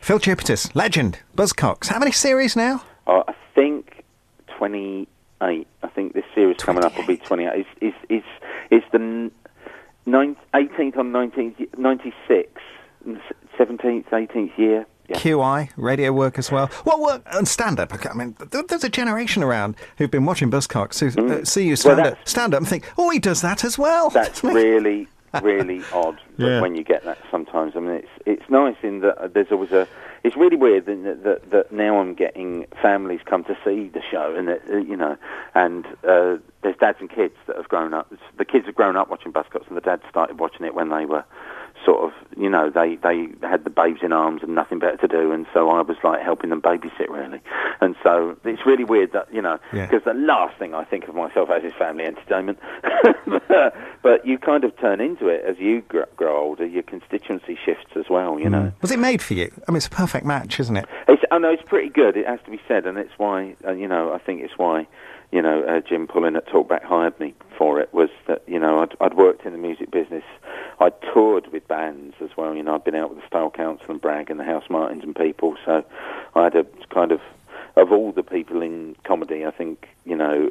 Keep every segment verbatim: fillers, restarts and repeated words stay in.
Phil Chipitis, legend, Buzzcocks. How many series now? Uh, I think twenty-eight. I think this series coming up will be twenty-eight. It's, it's, it's, it's the ninth, eighteenth on nineteenth, ninety-six, seventeenth, eighteenth year. Yeah. Q I, radio work as well. What work and stand-up? I mean, there's a generation around who've been watching Buzzcocks who mm. uh, see you stand, well, up, stand up and think, oh, he does that as well. That's really, really odd yeah. when you get that sometimes. I mean, it's it's nice in that there's always a... It's really weird that, that, that now I'm getting families come to see the show, and that, you know, and uh, there's dads and kids that have grown up. The kids have grown up watching Buzzcocks, and the dads started watching it when they were sort of, you know, they, they had the babes in arms and nothing better to do, and so I was like helping them babysit, really. And so it's really weird that, you know, because yeah. the last thing I think of myself as is family entertainment. But you kind of turn into it as you grow, grow older. Your constituency shifts as well, you know. Was it made for you? I mean, it's a perfect match, isn't it? It's, I know it's pretty good. It has to be said, and it's why, uh, you know, I think it's why, you know, uh, Jim Pullen at Talkback hired me for it. Was that, you know, I'd, I'd worked in the music business. I'd toured with bands as well. You know, I'd been out with the Style Council and Bragg and the House Martins and people. So I had a kind of, of all the people in comedy, I think, you know,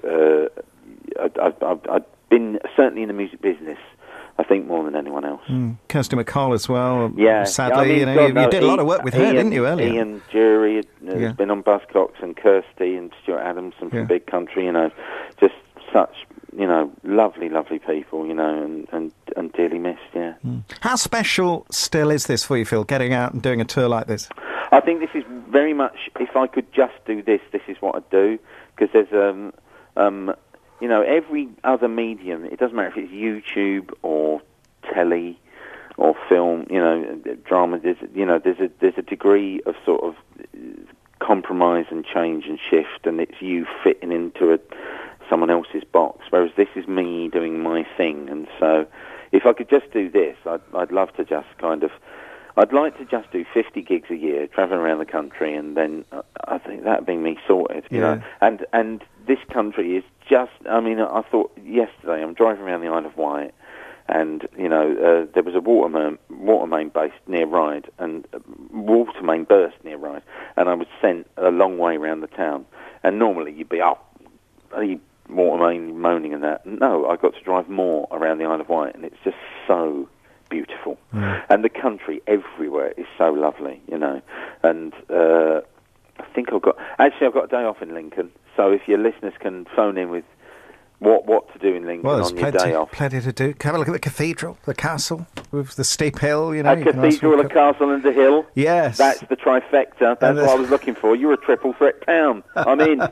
uh, I'd, I'd, I'd, I'd been certainly in the music business, I think, more than anyone else. Mm. Kirsty MacColl as well. Yeah. Sadly, I mean, you know, God, you, no, you did a lot of work with her, Ian, didn't you, earlier? Ian Jury has yeah. been on Buzzcocks, and Kirsty and Stuart Adams and from yeah. Big Country, you know, just such, you know, lovely, lovely people, you know, and, and, and dearly missed, yeah. Mm. How special still is this for you, Phil, getting out and doing a tour like this? I think this is very much, if I could just do this, this is what I'd do, because there's, um, um, you know, every other medium, it doesn't matter if it's YouTube or telly or film, you know, drama, there's, you know, there's a, there's a degree of sort of compromise and change and shift, and it's you fitting into a someone else's box, whereas this is me doing my thing. And so if I could just do this, I'd, I'd love to just kind of, I'd like to just do fifty gigs a year, travelling around the country, and then I think that'd be me sorted, you yeah. know. And and this country is just, I mean, I thought yesterday, I'm driving around the Isle of Wight, and, you know, uh, there was a water main, water main based near Ryde, and uh, water main burst near Ryde, and I was sent a long way around the town. And normally you'd be, oh, are you water main moaning and that? No, I got to drive more around the Isle of Wight, and it's just so beautiful. Mm. And the country everywhere is so lovely, you know. And uh, I think I've got, actually I've got a day off in Lincoln, so if your listeners can phone in with What what to do in Lincoln well, on your plenty, day off. Plenty to do. Have a look at the cathedral, the castle, with the steep hill, you know. A you cathedral, a castle and a hill. Yes. That's the trifecta. That's what I was looking for. You're a triple threat town. I'm in.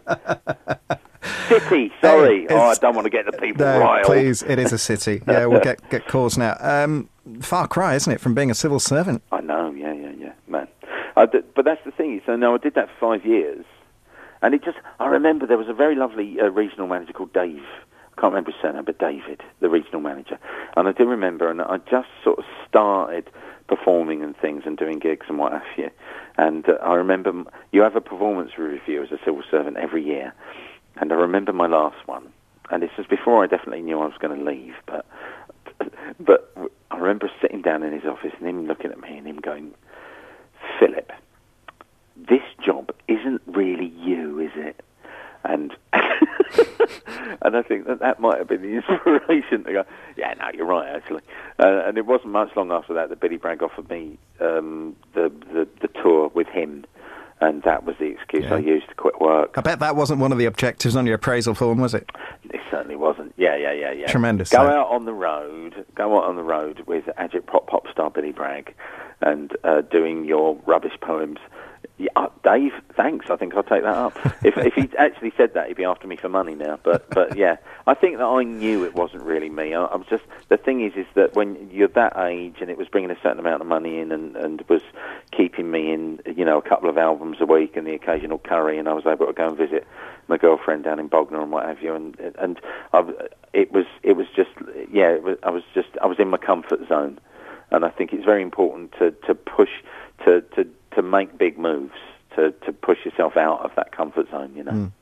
City, sorry. Hey, oh, I don't want to get the people no, riled. Please, it is a city. Yeah, we'll get, get calls now. Um, far cry, isn't it, from being a civil servant? I know, yeah, yeah, yeah, man. I d- but that's the thing. So, no, I did that for five years. And it just, I remember there was a very lovely uh, regional manager called Dave. I can't remember his surname, but David, the regional manager. And I do remember, and I just sort of started performing and things and doing gigs and what have you. And uh, I remember, you have a performance review as a civil servant every year. And I remember my last one. And this was before I definitely knew I was going to leave. But, but I remember sitting down in his office and him looking at me and him going, Philip, this job isn't really you, is it? And and I think that that might have been the inspiration to go, yeah, no, you're right, actually. Uh, and it wasn't much long after that that Billy Bragg offered me um, the, the the tour with him, and that was the excuse yeah. I used to quit work. I bet that wasn't one of the objectives on your appraisal form, was it? It certainly wasn't. Yeah, yeah, yeah, yeah. Tremendous. Go so. out on the road, go out on the road with Agit Pop Pop star Billy Bragg, and uh, doing your rubbish poems. Yeah, uh, Dave, thanks. I think I'll take that up. if if he'd actually said that, he'd be after me for money now. But but yeah, I think that I knew it wasn't really me. I, I was just, the thing is, is that when you're that age and it was bringing a certain amount of money in and, and was keeping me in, you know, a couple of albums a week and the occasional curry, and I was able to go and visit my girlfriend down in Bognor and what have you, and and I, it was it was just yeah, it was, I was just I was in my comfort zone, and I think it's very important to to push to to. to make big moves, to, to push yourself out of that comfort zone, you know. Mm.